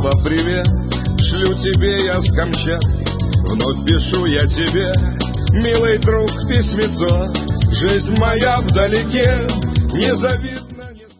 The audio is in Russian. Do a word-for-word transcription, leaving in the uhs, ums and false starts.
снова привет. Шлю тебе я с Камчатки, вновь пишу я тебе, милый друг, письмецо. Жизнь моя вдалеке, не завидуй.